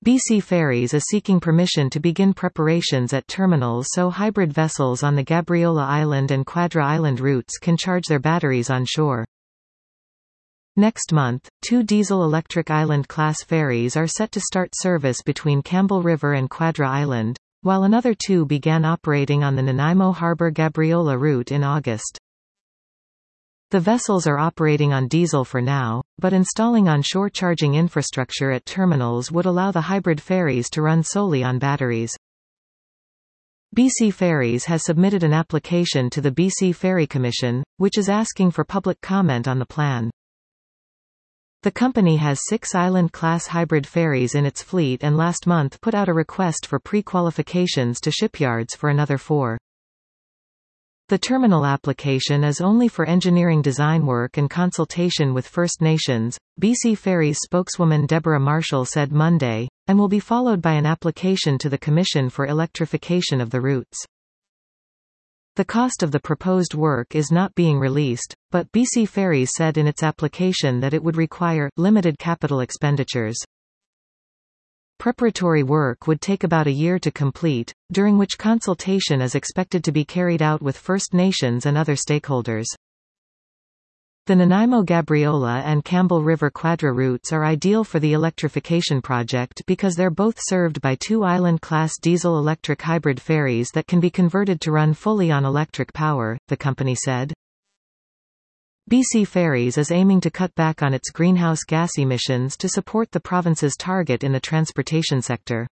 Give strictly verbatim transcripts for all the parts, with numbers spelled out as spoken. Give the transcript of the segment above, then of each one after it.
B C Ferries is seeking permission to begin preparations at terminals so hybrid vessels on the Gabriola Island and Quadra Island routes can charge their batteries on shore. Next month, two diesel-electric island-class ferries are set to start service between Campbell River and Quadra Island, while another two began operating on the Nanaimo Harbor-Gabriola route in August. The vessels are operating on diesel for now, but installing on-shore charging infrastructure at terminals would allow the hybrid ferries to run solely on batteries. B C Ferries has submitted an application to the B C Ferry Commission, which is asking for public comment on the plan. The company has six island-class hybrid ferries in its fleet and last month put out a request for pre-qualifications to shipyards for another four. The terminal application is only for engineering design work and consultation with First Nations, B C Ferries spokeswoman Deborah Marshall said Monday, and will be followed by an application to the Commission for electrification of the routes. The cost of the proposed work is not being released, but B C Ferries said in its application that it would require limited capital expenditures. Preparatory work would take about a year to complete, during which consultation is expected to be carried out with First Nations and other stakeholders. The Nanaimo Gabriola and Campbell River Quadra routes are ideal for the electrification project because they're both served by two island-class diesel-electric hybrid ferries that can be converted to run fully on electric power, the company said. B C Ferries is aiming to cut back on its greenhouse gas emissions to support the province's target in the transportation sector.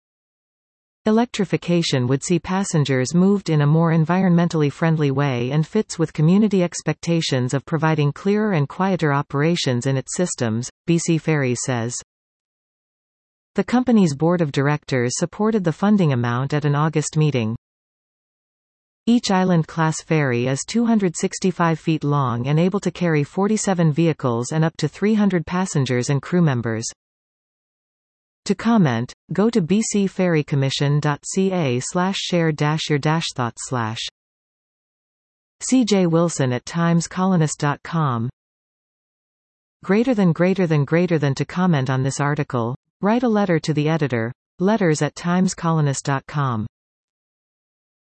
Electrification would see passengers moved in a more environmentally friendly way and fits with community expectations of providing clearer and quieter operations in its systems, B C Ferries says. The company's board of directors supported the funding amount at an August meeting. Each island-class ferry is two hundred sixty-five feet long and able to carry forty-seven vehicles and up to three hundred passengers and crew members. To comment, go to b c ferry commission dot c a slash share dash your dash thoughts slash. C J Wilson at times colonist dot com. Greater than greater than greater than to comment on this article, write a letter to the editor, letters at times colonist dot com.